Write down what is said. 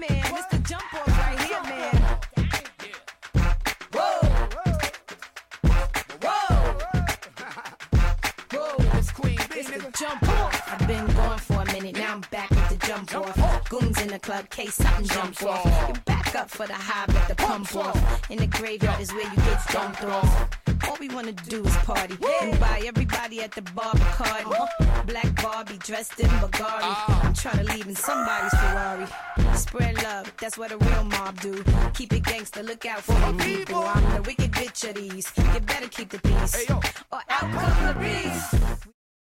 man. It's the jump off right here, man. Whoa. It's Queen B, it's the jump off. I've been going for a minute, now I'm back with the jump off. Goons in the club, case something jump off. You back up for the high, let the pump off. In the graveyard is where you get dumped off. All we wanna do is party and buy everybody at the bar Bacardi. Black Barbie dressed in Bulgari. I'm tryna leave in somebody's Ferrari. Spread love, that's what a real mob do. Keep it gangster, look out for the people. I'm the wicked bitch of these. You better keep the peace, or out come the beast.